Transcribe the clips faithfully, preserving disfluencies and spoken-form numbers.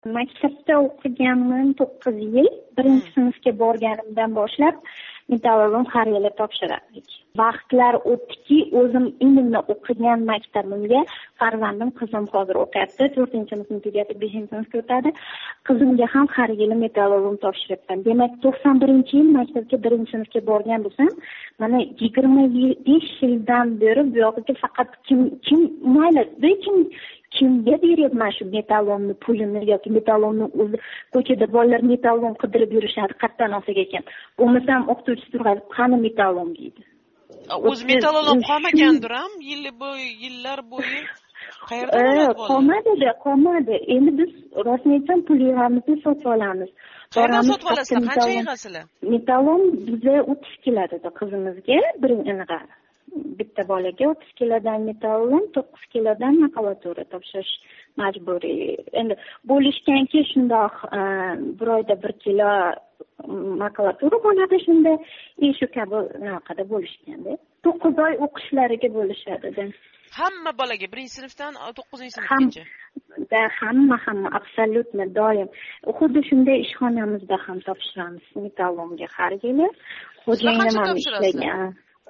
Maktabda o'qiganman to'qqiz yil. Birinchi sinfga borganimdan boshlab metallolom har yili topshirardik. Vaqtlar o'tdiki, o'zim indimda o'qigan maktabimga farzandim qizim hozir o'qiyapti, to'rtinchi sinfni tugatib beshinchi sinfga o'tadi. Qizimga ham har yili metallolom topshiribman. Demak, to'qson birinchi yil maktabga birinchi sinfga borgan bo'lsam, mana yigirma besh yildan beri bu yoqqa faqat kim kim mayli, lekin kimga beryapman shu metallomni pulini yoki metallomni o'zi ko'chada bolalar metallom qidirib yurishadi, qayerdan olsak ekan. Bo'lmasam o'qituvchi turg'azib, qani metallom deydi. O'zi metallom qolmagandir ham, yil bo'yi, yillar bo'yi qayerdan oladi bolalar? Qolmadi, qolmadi. Endi biz rostini aytsam pul yig'amizni sotib olamiz. Qayerdan sotib olasizlar? Qancha yig'asizlar? Metallom bizga o'ttiz keladi qizimizga, birinchi bitta bolaga o'ttiz kilodan metallom, to'qqiz kilodan makulatura topshirish majburiy. Endi bo'lishganki shundoq bir oyda bir kilo makulatura bo'ladi, shunda shu kabi naqada bo'lishganda to'qqiz oy o'qishlariga bo'lishadi. Hamma bolaga birinchi sinfdan to'qqizinchi sinfgacha. Da hamma hamma absolyutno doim. Xuddi shunday ishxonamizda ham topshiramiz metallomga har yili. Xo'jayinim ham ishlagan.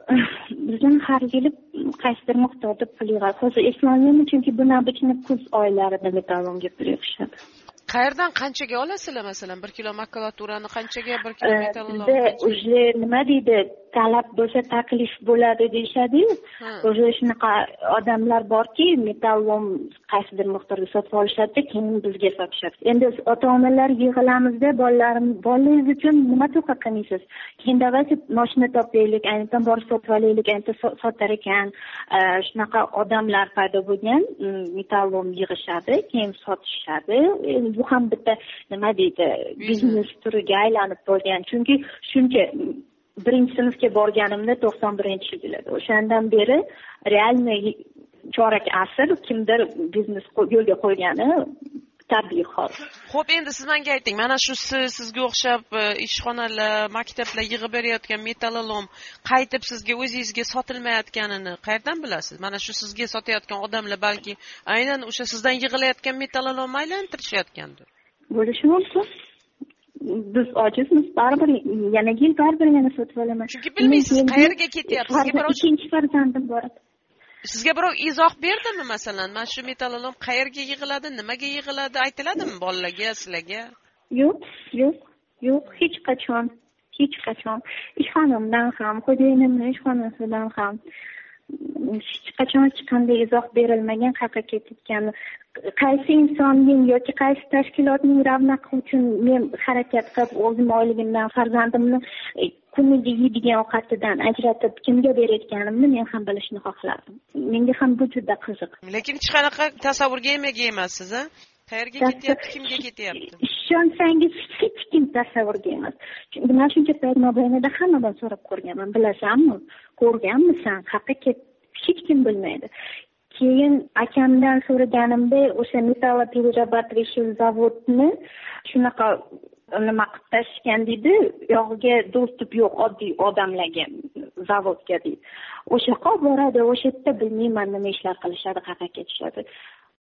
Bizdan har yili qaysidir miqdorda pul yig'adi. Hozir eslolmayman, chunki buni обычно kuz oylarida metallomga pul yig'ishadi. Qayerdan qanchaga olasizlar masalan bir kilo makulaturani qanchaga bir kilo metallom? Bizda nima deydi, talab bo'lsa taklif bo'ladi deyshadi. O'sha shunaqa odamlar borki, metallom qaysidir miqdorga sotib olishadi, keyin bizga sotishadi. Endi ota-onalar yig'ilamizda bolalarim, bolangiz uchun nima to'qa qilmaysiz? Keyin davlat mashina topaylik, aynan borib sotib olaylik, aynan sotar ekan. Shunaqa odamlar paydo bo'lgan, metallom yig'ishadi, keyin sotishadi. Bu ham bitta nima deydi, biznes turiga aylanib bo'lgan. Chunki shuncha birinchi sinfga borganimda to'qson birinchi yil edi. O'shandan beri realniy chorak asr kimdir biznes yo'lga qo'ygani tabiiy hol. Xo'p, endi siz menga ayting, mana shu siz, sizga o'xshab ishxonalar, maktablar yig'ib berayotgan metallolom qaytib sizga o'zingizga sotilmayotganini qayerdan bilasiz? Mana shu sizga sotayotgan odamlar balki aynan o'sha sizdan yig'ilayotgan metallolomni aylantirishayotgandir. Bo'lishi mumkin. Biz ojizmiz, baribir yana yil baribir yana sotib olaman. Chunki bilmaysiz qayerga ketyapsiz. Sizga birov ikkinchi farzandim bor. Sizga birov izoh berdimi masalan, mana shu metallolom qayerga yig'iladi, nimaga yig'iladi, aytiladimi bolalarga, sizlarga? Yo'q, yo'q, yo'q, hech qachon, hech qachon. Ishxonamdan ham, xo'jayinimning ishxonasidan ham hech qachon hech qanday izoh berilmagan, qayerga ketayotgani. Qaysi insonning yoki qaysi tashkilotning ravnaqi uchun men harakat qilib o'zim oyligimdan farzandimni kuniga yeydigan ovqatidan ajratib kimga berayotganimni men ham bilishni xohlardim. Menga ham bu juda qiziq. Lekin hech qanaqa tasavvurga ega emassiz, a? Qayerga ketyapti, kimga ketyapti? Ishonsangiz hech kim tasavvurga emas. Chunki men shuncha payt mobaynida hammadan so'rab ko'rganman. Bilasanmi? Ko'rganmisan? Qayerga ketdi? Hech kim bilmaydi. Keyin akamdan so'raganimda o'sha metallopirobratрешил zavodni shunaqa nima qilib tashishgan deydi, yog'iga dostуп yo'q oddiy odamlarga zavodga deydi. O'sha yoqqa boradi, o'sha yerda bilmayman nima ishlar qilishadi, qayerga ketishadi.